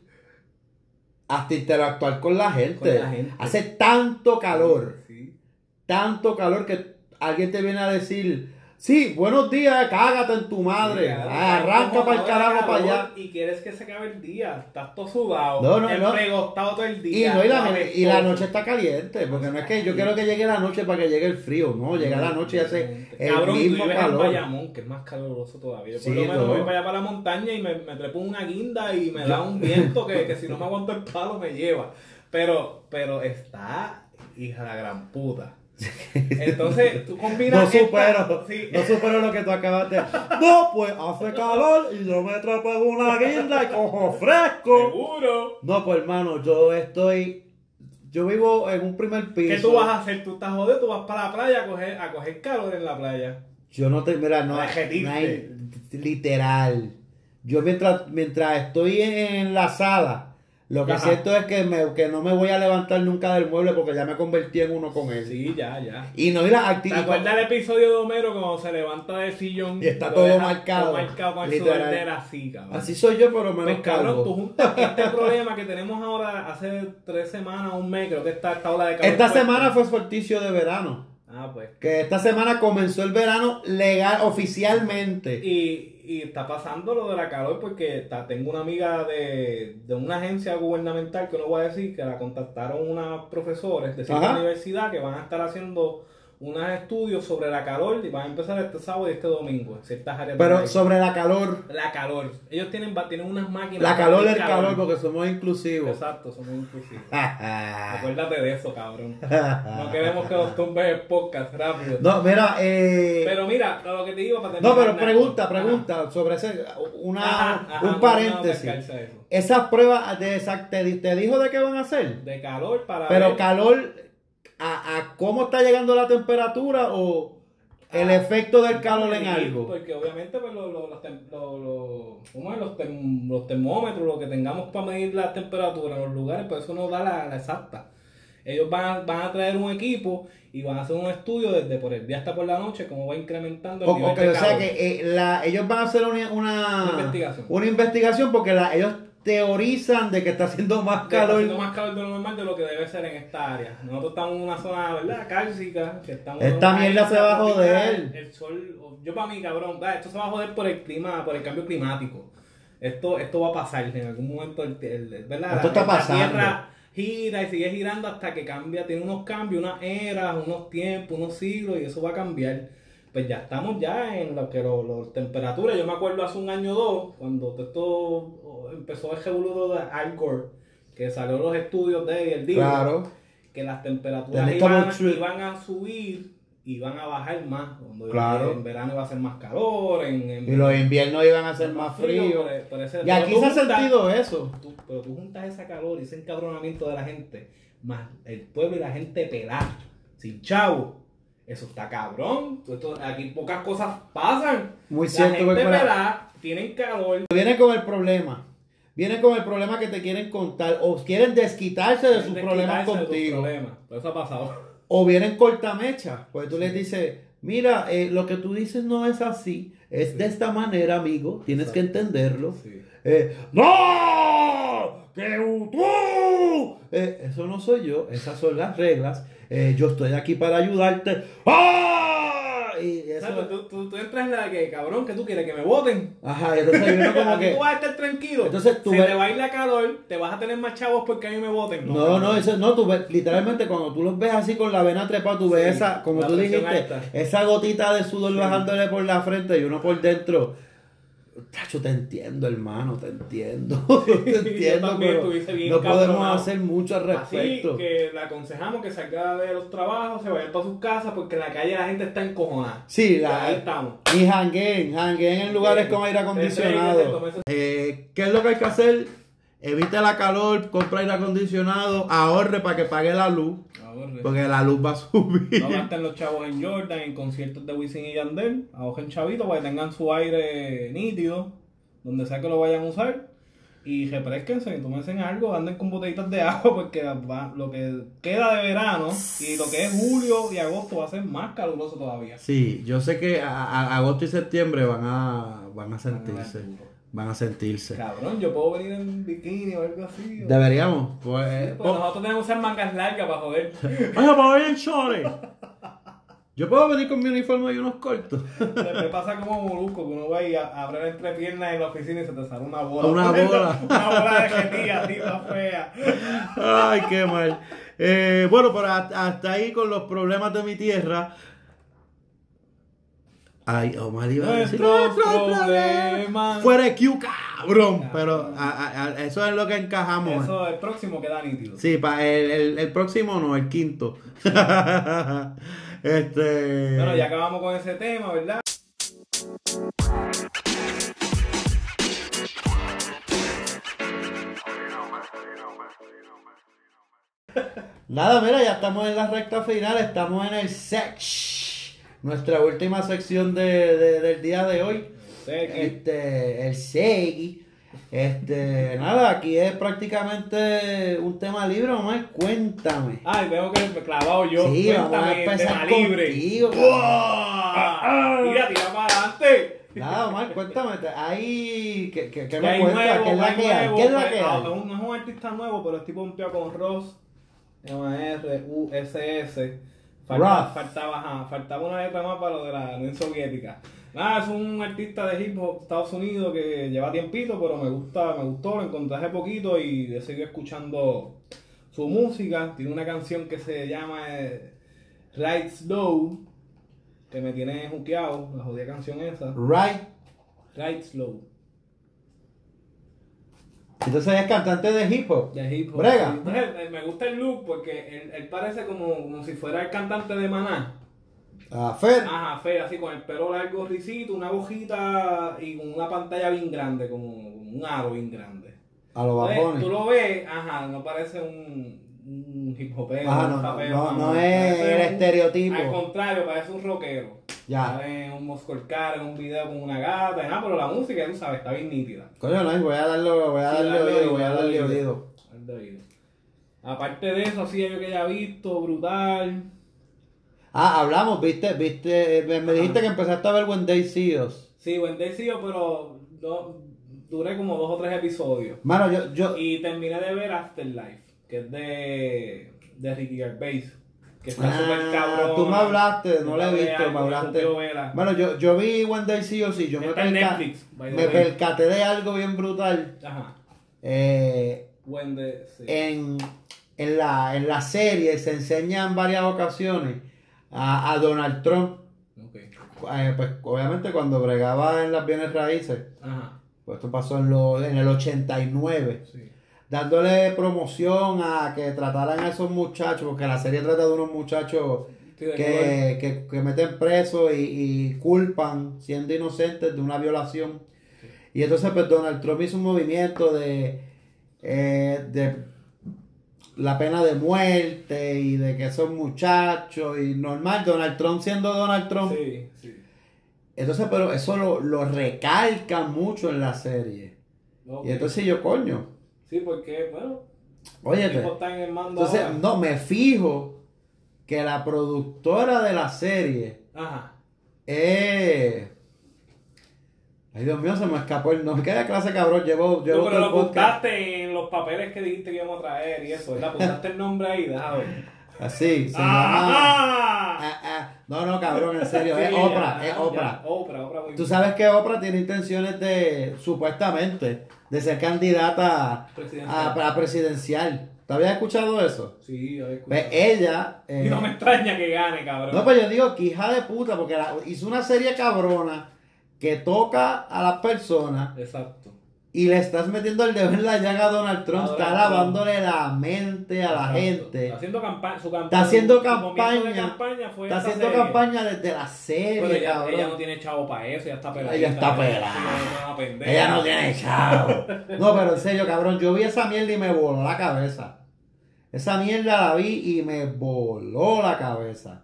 hasta interactuar con la gente. Con la gente. Hace tanto calor, Sí. tanto calor que alguien te viene a decir, sí, buenos días, cágate en tu madre, Sí, claro, ah, arranca como para el ahora carajo calor para allá. Y quieres que se acabe el día, estás todo sudado, No, no, no. empregostado todo el Y, día. no, y, la, suave, y la todo. noche está caliente, porque no es que yo quiero que llegue la noche para que llegue el frío, no, llega la noche y hace el Cabrón, tú mismo vives en calor. Bayamón, que es más caluroso todavía. Yo por Sí, lo menos todo. voy para allá para la montaña y me, me trepo una guinda y me da un viento que, que si no me aguanto el palo me lleva. Pero, pero está hija de la gran puta. Entonces, tú combinas. No supero, esta- sí. no supero lo que tú acabas de... No, pues hace calor y yo me trepo en una guinda y cojo fresco. Seguro. No, pues hermano, yo estoy... Yo vivo en un primer piso. ¿Qué tú vas a hacer? Tú estás jodido, tú vas para la playa a coger, a coger calor en la playa. Yo no te... Mira, no, Derretirte. no hay... Literal. Yo mientras, mientras estoy en la sala, lo que Ajá. siento es que, me, que no me voy a levantar nunca del mueble porque ya me convertí en uno con él. Sí, ya, ya. Y no, y las ¿Te actividades... acuerdas el episodio de Homero cuando se levanta del sillón Y está lo todo deja marcado, todo marcado con el literal. sudor de él así, cabrón? Así soy yo, pero menos Pues cabrón, calvo. tú juntas este problema que tenemos ahora hace tres semanas, un mes, creo que está esta ola de calor. Esta fuerte. semana fue solsticio de verano. Ah, pues. Que esta semana comenzó el verano legal, oficialmente. Y, y está pasando lo de la calor porque está- tengo una amiga de, de una agencia gubernamental que no voy a decir, que la contactaron unos profesores de cierta Ajá. universidad que van a estar haciendo unos estudios sobre la calor y van a empezar este sábado y este domingo en ciertas áreas. del Pero país. sobre la calor, La calor. Ellos tienen, va- tienen unas máquinas. la para calor medir del calor, porque somos inclusivos. Exacto, somos inclusivos. no, Acuérdate de eso, cabrón. No queremos que nos tumbes el podcast rápido. mira, eh... Pero mira, lo que te digo para No, terminar. pero Naco. pregunta, Ajá. pregunta sobre ese, una, Ajá, ajá, un no, paréntesis. no, no, calza eso. Esas pruebas de esa- te, te dijo de qué van a hacer. De calor para Pero ver- calor, a, a cómo está llegando la temperatura o el efecto del a calor en medir, algo. Porque obviamente pues, lo, lo, los, tem- lo, lo- ¿cómo es? Los, tem- los termómetros, lo que tengamos para medir la temperatura en los lugares, pues eso nos da la, la exacta. Ellos van a, van a traer un equipo y van a hacer un estudio desde por el día hasta por la noche, cómo va incrementando el O, nivel ok, de o sea calor. que eh, la, ellos van a hacer una, una, Una investigación. una investigación porque la, ellos teorizan de que está haciendo más Está calor. haciendo más calor de lo normal de lo que debe ser en esta área. Nosotros estamos en una zona, ¿verdad? Cálcica. Que estamos Esta en una mierda isla se va a tropical, joder. El sol, yo para mí, cabrón, ah, esto se va a joder por el clima, por el cambio climático. Esto, esto va a pasar en algún momento, el, el- ¿verdad? Esto está La pasando. Tierra gira y sigue girando hasta que cambia, tiene unos cambios, unas eras, unos tiempos, unos siglos y eso va a cambiar. Pues ya estamos ya en lo que lo, lo- temperaturas. Yo me acuerdo hace un año o dos, cuando todo esto empezó el revoludo de Al Gore, que salió los estudios de él y él dijo Claro. que las The temperaturas little iban, truth. iban a subir y van a bajar más. Cuando Claro. en verano iba a ser más calor, en, en Y los inviernos iban a ser más fríos. por- por ese- Y pero aquí tú se ha juntas- sentido eso. tú- pero tú juntas ese calor y ese encabronamiento de la gente, más el pueblo y la gente pelada, sin chavo. Eso está cabrón. Esto- aquí pocas cosas pasan. Muy La cierto, gente porque para- pelada, tienen calor. Viene con el problema. Viene con el problema que te quieren contar. O quieren desquitarse de sus Quieren problemas desquitarse de tus contigo. problemas. Pero eso ha pasado. O vienen cortamecha. Pues tú les dices, mira, eh, lo que tú dices no es así. Es Sí. de esta manera, amigo. Tienes Exacto. que entenderlo. Sí. Eh, ¡No! ¡Que tú! Eh, eso no soy yo. Esas son las reglas. Eh, yo estoy aquí para ayudarte. ¡Ah! Y eso... Exacto, tú, tú, tú entras en la que, cabrón, que tú quieres que me voten. Ajá, y entonces uno como Aquí que... tú vas a estar tranquilo. Entonces tú se ves- te va a ir la calor, te vas a tener más chavos porque a mí me voten. No, no, eso no, tú ves, literalmente cuando tú los ves así con la vena trepada, tú ves Sí, esa, como la tú presión dijiste, alta. esa gotita de sudor Sí. bajándole por la frente y uno por dentro. Tacho, te entiendo, hermano, te entiendo. te yo entiendo, también pero estuviese bien no podemos cabronado. hacer mucho al Así respecto. que le aconsejamos que salga de los trabajos, se vayan para sus casas porque en la calle la gente está encojonada. Sí, Y la, ahí estamos. y jangueen, jangueen en lugares Sí. con aire Ese- acondicionado. ese- Eh, ¿Qué es lo que hay que hacer? Evite la calor, compra aire acondicionado, ahorre para que pague la luz, Ahorre. porque la luz va a subir. No gasten los chavos en Jordan, en conciertos de Wisin y Yandel. Ahojen chavitos para que tengan su aire nítido, donde sea que lo vayan a usar. Y refresquense, tómense algo, anden con botellitas de agua, porque va- lo que queda de verano y lo que es julio y agosto va a ser más caluroso todavía. Sí, yo sé que a, a- agosto y septiembre van a, van a sentirse, van a sentirse. Cabrón, yo puedo venir en bikini o algo así. o- Deberíamos, Sí, pues, pues nosotros tenemos que usar mangas largas para joder. vaya para ver el chore. Yo puedo venir con mi uniforme y unos cortos. Después pasa como molusco, que uno va y a- abre la entrepierna en la oficina y se te sale una bola. Una bola. Una bola de jetía, así, toda fea. Ay, qué mal. Eh, bueno, pero hasta, hasta ahí con los problemas de mi tierra. Ay, Omar iba a decir Nuestros "Nuestros problemas". fuera de Q, cabrón. Pero a- a- a- eso es lo que encajamos. Eso, el próximo queda nítido. Sí, para el, el, el próximo no, el quinto. este. Bueno, ya acabamos con ese tema, ¿verdad? Nada, mira, ya estamos en la recta final, estamos en el sex, nuestra última sección de, de- del día de hoy. Segui. Este, el segui. Este, nada, aquí es prácticamente un tema libre, nomás cuéntame. Ay, tengo que clavado yo. Sí, vamos a Cuéntame, empezar tema libre. contigo. ¡Uah! Mira, tira para adelante. Nada, Omar, cuéntame, te- ahí, ¿qué, qué, qué Que me hay cuentas? nuevo, ¿Qué es la hay que hay? nuevo, ¿Qué es la pues, que ah, hay? No es un- no es un artista nuevo, pero estoy pompeado con Ross. M R U S S. Falta, Ross. faltaba, ajá, faltaba una letra más para lo de la Unión Soviética. Nada, es un artista de hip hop de Estados Unidos que lleva tiempito, pero me gusta, me gustó, lo encontré hace poquito y he seguido escuchando su música. Tiene una canción que se llama eh, Ride Slow, que me tiene juqueado, la jodida canción esa. Right. Ride Slow. Entonces es cantante de hip hop. De hip hop. Brega. Sí. Entonces, eh, me gusta el look porque él, él parece como, como si fuera el cantante de Maná. Ah, Fer. Ajá, feo, así con el pelo largo, risito, una hojita y con una pantalla bien grande, como, como un aro bien grande. A los Entonces, bajones. tú lo ves, ajá, no parece un, un hip hopero, Ajá, un no, no, rapero, no, no parece es el un- estereotipo. Al contrario, parece un rockero. Ya. Sale en un Moscow Car, en un video con una gata, y nada, pero la música, tú sabes, está bien nítida. Coño, no, voy a darle, voy a Sí, darle darle oído, oído, voy a darle darle oído. oído. Darle oído. Aparte de eso, así yo que haya visto, brutal. Ah, hablamos, viste, viste, me, me Ajá. dijiste que empezaste a ver When They See Us. Sí, buen deseo, pero no, duré como dos o tres episodios. Mano, yo, yo, Y terminé de ver Afterlife, que es de, de Ricky Gervais. Que está Ah, súper cabrón. tú me hablaste, no la he visto, me me hablaste. hablaste. Bueno, yo, yo vi When They See Us y yo me, Está en perca- Netflix, by the me way. percaté de algo bien brutal. Ajá. Eh, Buen de, sí. en, en, la, en la serie se enseña en varias ocasiones a, a Donald Trump. Okay. Eh, pues obviamente cuando bregaba en las bienes raíces, Ajá. pues esto pasó en, lo, en el ochenta y nueve, Sí. dándole promoción a que trataran a esos muchachos, porque la serie trata de unos muchachos Sí, de que, que, que meten presos y, y culpan, siendo inocentes, de una violación. Y entonces pues Donald Trump hizo un movimiento de, eh, de la pena de muerte y de que esos muchachos, y normal, Donald Trump siendo Donald Trump. Sí, sí. Entonces, pero eso lo, lo recalca mucho en la serie. Okay. Y entonces yo, coño, Sí, porque, bueno, óyete. el tipo está en el mando Entonces, ahora. no, me fijo que la productora de la serie Ajá. es... Ay, Dios mío, se me escapó el nombre. ¿Qué clase cabrón? Llevo, llevo No, todo pero el lo podcast apuntaste en los papeles que dijiste que íbamos a traer y eso, ¿verdad? Apuntaste el nombre ahí, déjame ver. así, se llama... ¡Ajá! Ah, ah, no, no, cabrón, en serio, Sí, es ya, Oprah, ya, es Oprah. ya, Oprah, Oprah muy Tú bien. sabes que Oprah tiene intenciones de, supuestamente, de ser candidata Presidencial. a, a presidencial. ¿Te habías escuchado eso? Sí, a ver, Pues escucha. ella... eh, Y no me extraña que gane, cabrón. no, pues yo digo que hija de puta, porque la- hizo una serie cabrona que toca a las personas Exacto. y le estás metiendo el dedo en la llaga a Donald Trump, A Donald está Trump. lavándole la mente a la Exacto. gente. Está haciendo campaña, su campaña. Está haciendo su comienzo de campaña, campaña fue Está esta haciendo serie. campaña desde la serie, Pero ella, cabrón. ella no tiene chavo para eso, ella está pelada. Ella está pelada. pelada. Ella no tiene chavo. No, pero en serio, cabrón, yo vi esa mierda y me voló la cabeza. Esa mierda la vi y me voló la cabeza.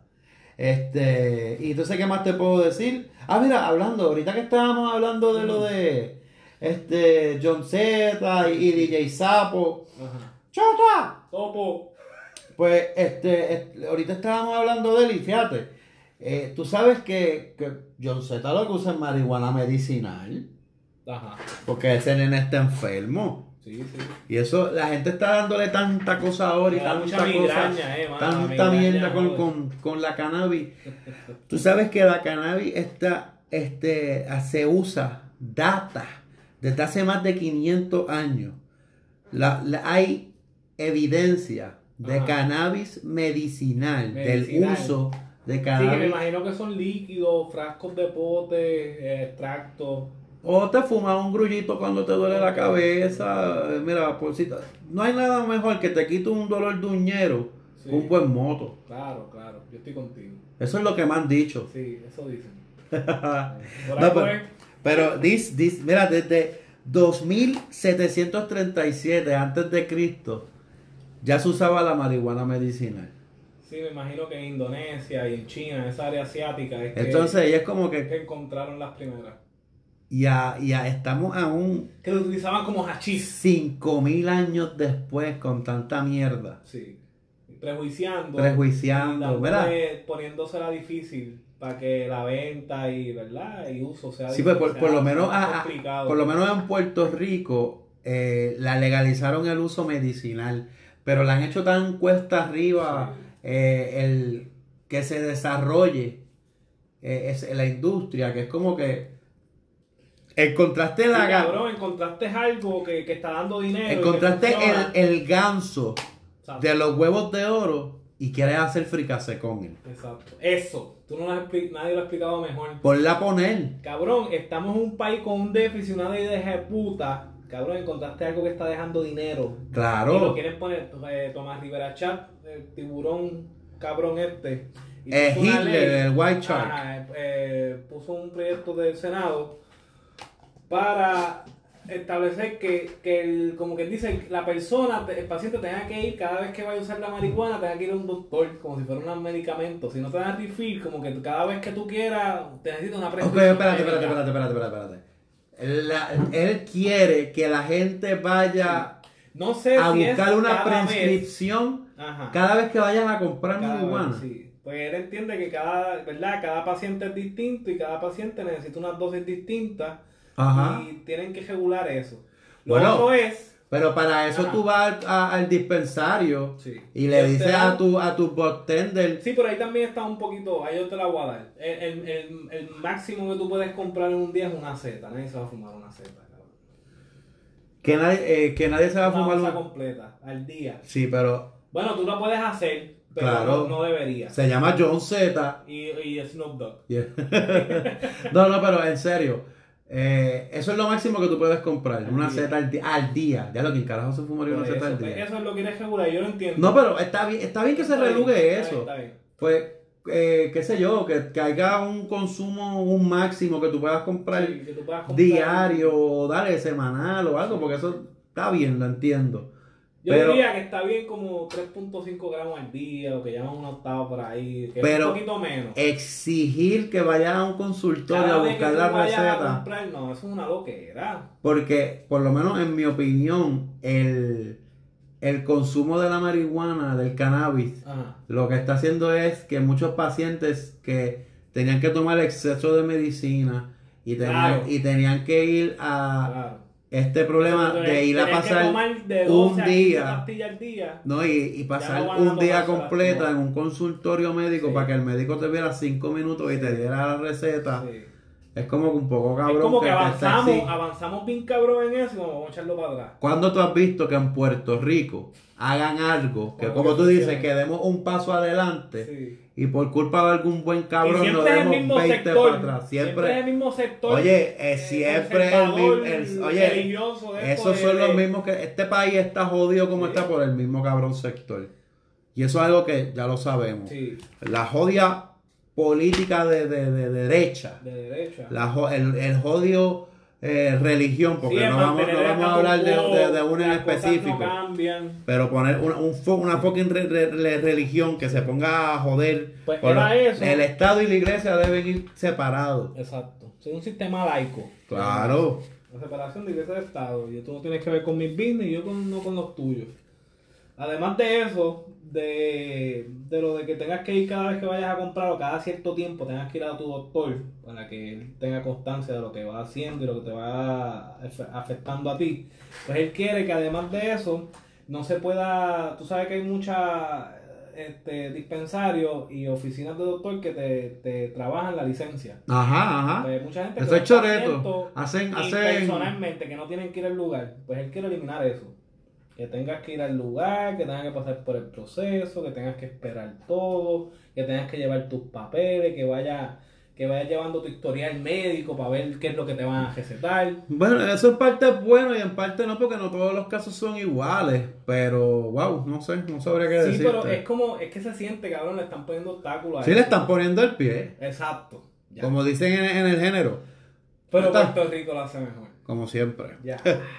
Este, y entonces, ¿qué más te puedo decir? Ah, mira, hablando, ahorita que estábamos hablando de lo de este John Z y, y D J Sapo. Ajá. ¡Chota! Topo. Pues este, este, ahorita estábamos hablando de él y fíjate, eh, tú sabes que, que John Z lo que usa es marihuana medicinal, Ajá. porque ese nene está enfermo. Sí, sí. Y eso, la gente está dándole tanta cosa ahora y Me da tanta mucha cosa, migraña, eh, mano, tanta migraña, mierda con, joder. con, con la cannabis. Tú sabes que la cannabis está, este, se usa, data, desde hace más de quinientos años. La, la- hay evidencia de Ajá. cannabis medicinal, Medicinal. del uso de Sí, que me cannabis. imagino que son líquidos, frascos de pote, eh, extractos. O te fumas un grullito cuando te duele la cabeza. Eh, Mira, por si no hay nada mejor que te quite un dolor de uñero Sí. que un buen moto. Claro, claro, yo estoy contigo. Eso es lo que me han dicho. Sí, eso dicen. No, Por ahí pero, fue. pero dis- dis- mira, desde dos mil setecientos treinta y siete antes de Cristo ya se usaba la marihuana medicinal. Sí, me imagino que en Indonesia y en China, en esa área asiática, es que, Entonces ella es como es que que encontraron las primeras. ya, ya estamos aún Que lo utilizaban como hachís. cinco mil años después con tanta mierda. Sí. Prejuiciando. Prejuiciando, y dándole- poniéndosela difícil para que la venta y, ¿verdad? y uso sea Sí, pues por, sea- por lo menos sea a- a- complicado. por lo menos en Puerto Rico eh, la legalizaron el uso medicinal, pero la han hecho tan cuesta arriba Sí. eh, el que se desarrolle eh, es, la industria, que es como que encontraste Sí, la ga- cabrón, encontraste algo que, que está dando dinero. y que encontraste funciona. el, el ganso Exacto. de los huevos de oro y quieres hacer fricasé con él. Exacto. Eso. Tú no lo has expli- nadie lo ha explicado mejor. Ponla a poner. Cabrón, estamos en un país con un déficit, una ley de hija de puta. Cabrón, encontraste algo que está dejando dinero. Y lo Claro. quieren poner eh, Tomás Rivera Chat, el tiburón cabrón este. Y Eh, puso una Hitler, ley- el White Shark. Ajá, eh, eh, puso un proyecto del Senado para establecer que, que el, como que dice, la persona, el paciente tenga que ir cada vez que vaya a usar la marihuana, tenga que ir a un doctor, como si fuera un medicamento. Si no te dan refill, como que cada vez que tú quieras, te necesitas una Ok, prescripción. espérate, espérate, espérate, espérate, espérate, espérate. La- él quiere que la gente vaya No sé a si buscar es una cada prescripción vez. Ajá. cada vez que vayas a comprar Cada marihuana. vez, sí. Pues él entiende que cada, ¿verdad? Cada paciente es distinto y cada paciente necesita unas dosis distintas. Ajá. Y tienen que regular eso. Lo Bueno, otro es... pero para eso Ajá. tú vas a- al dispensario Sí. y le Ellos te dices dan- a tu a tu bartender. Sí, pero ahí también está un poquito, ahí yo te la voy a dar. El, el, el, el máximo que tú puedes comprar en un día es una seta. Nadie se va a fumar una seta, cabrón. Que nadie, eh, que nadie se va a Una fumar onza una... completa al día. Sí, pero Bueno, tú lo puedes hacer, pero Claro. no, no deberías. se llama John Z. Y, y Snoop Dogg. Yeah. No, no, pero en serio. eh, eso es lo máximo que tú puedes comprar. Al Una día. Z al, di- al día. Ya lo que carajo se fumaría una Por Z al eso, pues, día. eso es lo que quieres regular, yo lo entiendo. No, pero está bien, está bien que se Está bien, relugue está eso. bien, está bien. Pues, eh, qué sé yo, que, que haya un consumo, un máximo que tú puedas comprar Sí, que tú puedas comprar- diario, o dale, semanal o algo, porque eso está bien, lo entiendo. Yo Pero- diría que está bien como tres punto cinco gramos al día, o que llaman una octava por ahí, que es Pero- un poquito menos. Exigir que vayan a un consultorio Cada a vez que buscar tú la vayas a receta, comprar, no, eso es una loquera. porque por lo menos en mi opinión, el, el consumo de la marihuana, del cannabis, Ajá. lo que está haciendo es que muchos pacientes que tenían que tomar exceso de medicina y tenían, Claro. y tenían que ir a Claro. este problema Entonces, de ir a tenés que pasar tomar de un doce a quince día, pastillas al día. ¿no? Y, y pasar no van a un día tomarse las completo todas. en un consultorio médico Sí. para que el médico te viera cinco minutos y te diera la receta. Sí. Es como que un poco cabrón. Es como que que esté avanzamos, así. avanzamos bien cabrón en eso y vamos a echarlo para atrás. ¿Cuándo tú has visto que en Puerto Rico hagan algo que, Como como que tú dices, funcione. que demos un paso adelante Sí. y por culpa de algún buen Y cabrón nos siempre es el demos mismo veinte sector. para atrás? Siempre, Siempre. es el mismo sector. Oye, eh, eh, siempre es el conservador, mismo. el- oye, religioso de esto esos de- son los de- mismos que. Este país está jodido como Sí. está por el mismo cabrón sector. Y eso es algo que ya lo sabemos. Sí, La jodia política de, de, de derecha. de derecha. La, jo- el, el jodio eh, religión, porque Sí, no es vamos, mantener no el vamos a status hablar de, quo, de, de una en las cosas específico. No cambian. Pero poner una, un, fo- una fucking re- re- re- religión que se ponga a joder. Pues por era lo- eso. El Estado y la iglesia deben ir separados. Exacto. Es un sistema laico. Claro. La separación de iglesia de Estado. Y tú no tienes que ver con mis business y yo con, no con los tuyos. Además de eso, de, de lo de que tengas que ir cada vez que vayas a comprar o cada cierto tiempo tengas que ir a tu doctor para que él tenga constancia de lo que va haciendo y lo que te va afe- afectando a ti. Pues él quiere que además de eso no se pueda, tú sabes que hay muchas este, dispensarios y oficinas de doctor que te, te trabajan la licencia. Ajá, ajá. Pues mucha gente Eso que es lo está choreto. haciendo Hacen, hacen. personalmente, que no tienen que ir al lugar, pues él quiere eliminar eso. Que tengas que ir al lugar, que tengas que pasar por el proceso, que tengas que esperar todo, que tengas que llevar tus papeles, que vaya, que vayas llevando tu historial médico para ver qué es lo que te van a recetar. Bueno, eso en parte es bueno y en parte no, porque no todos los casos son iguales. Pero, wow, no sé, no sabría qué Sí, decirte. pero es como, es que se siente, cabrón, le están poniendo obstáculos a Sí, eso. le están poniendo el pie, Exacto. Ya. como dicen en, en el género, Pero está. Puerto Rico lo hace mejor. como siempre. Ya.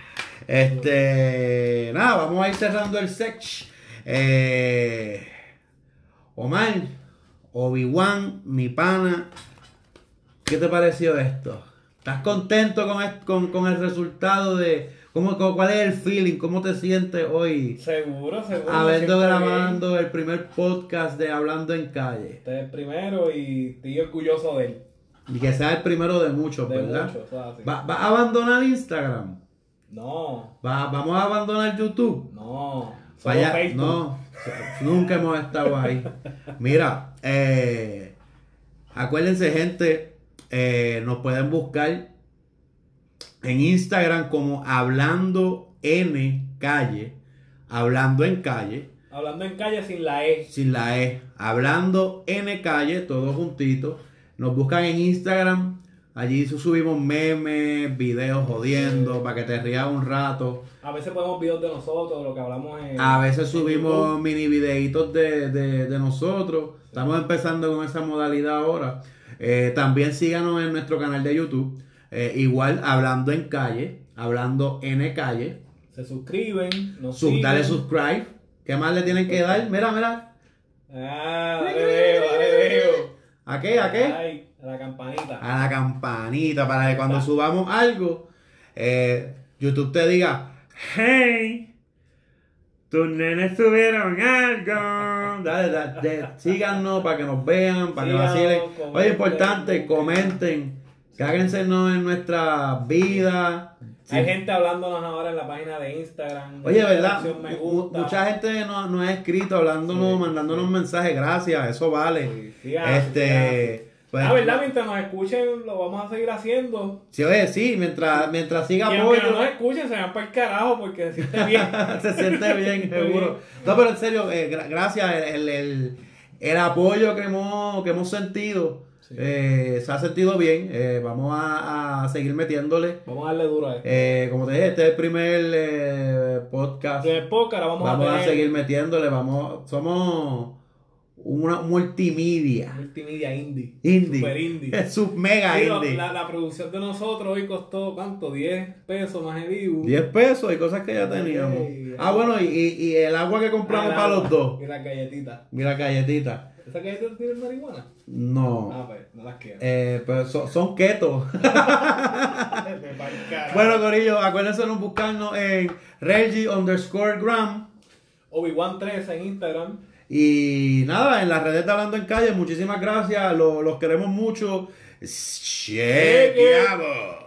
Este, nada, vamos a ir cerrando el sech. Eh, Omar, Obi-Wan, mi pana, ¿qué te pareció esto? ¿Estás contento con, est- con, con el resultado de cómo, cómo- cuál es el feeling? ¿Cómo te sientes hoy Seguro, seguro. me habiendo siento grabando el primer podcast de Hablando en Calle? bien. Este es el primero y estoy orgulloso de él. Y que sea el primero de muchos, De ¿verdad? muchos, o sea, sí. ¿Va, va a abandonar Instagram? No, ¿Va, ¿Vamos a abandonar YouTube? no. Solo Vaya, Facebook. no, nunca hemos estado ahí. Mira, eh, acuérdense, gente, eh, nos pueden buscar en Instagram como Hablando en Calle, Hablando en Calle, Hablando en calle sin la E. sin la E, Hablando en Calle, todos juntitos. Nos buscan en Instagram, allí subimos memes, videos jodiendo, para que te rías un rato. A veces ponemos videos de nosotros, de lo que hablamos en. A veces en subimos YouTube. mini videitos de, de, de nosotros. Estamos empezando con esa modalidad ahora. Eh, también síganos en nuestro canal de YouTube. Eh, igual, hablando en calle, hablando en calle. Se suscriben, nos Sub, siguen. dale subscribe. ¿Qué más le tienen que dar? Mira, mira. Ah, dale veo, dale veo. ¿A qué? ¿A qué? Ay, a la campanita. A la campanita para que cuando subamos algo, eh, YouTube te diga, hey, tus nenes subieron algo. Dale, dale, dale, síganos para que nos vean, para Síganos, que vacilen. comenten, Oye, importante, busquen. comenten, cáguense en nuestra vida. Sí. Hay gente hablándonos ahora en la página de Instagram. Oye, ¿verdad? Me Mu- gusta. Mucha gente nos, nos ha escrito hablándonos, Sí, mandándonos sí. mensajes, gracias, eso vale. Sí, sí hace, este, sí hace. pues, Ah, ¿verdad? Mientras nos escuchen, lo vamos a seguir haciendo. sí, oye, sí, mientras, mientras siga Y aunque no apoyo, nos escuchen, se van para el carajo porque se siente bien. se siente bien, seguro. No, pero en serio, eh, gra- gracias, el, el, el apoyo que hemos, que hemos sentido, Sí. eh, se ha sentido bien, eh, vamos a, a seguir metiéndole. Vamos a darle duro a esto. Eh, como te dije, este es el primer eh, podcast. En el podcast ahora vamos, Vamos a a tener seguir metiéndole, vamos, somos una multimedia. multimedia indie. Indie. Super indie. Es sub mega Sí, lo- indie. la, la producción de nosotros hoy costó, ¿cuánto? diez pesos más el I V U. diez pesos y cosas que ya teníamos. Ey, Ah, bueno, y, y, y el agua que compramos Ah, para la- los dos. Y las galletitas. Mira, galletita. ¿Esas galletitas tienen marihuana? No. Ah, pues, no las quiero. Eh, pero son, son keto. Me pa'l carajo. Bueno, Corillo, acuérdense de buscarnos en Reggie underscore Gram. Obi-Wan trece en Instagram. Y nada, en las redes de Hablando en Calle, muchísimas gracias. Los, los queremos mucho. Chequeamos.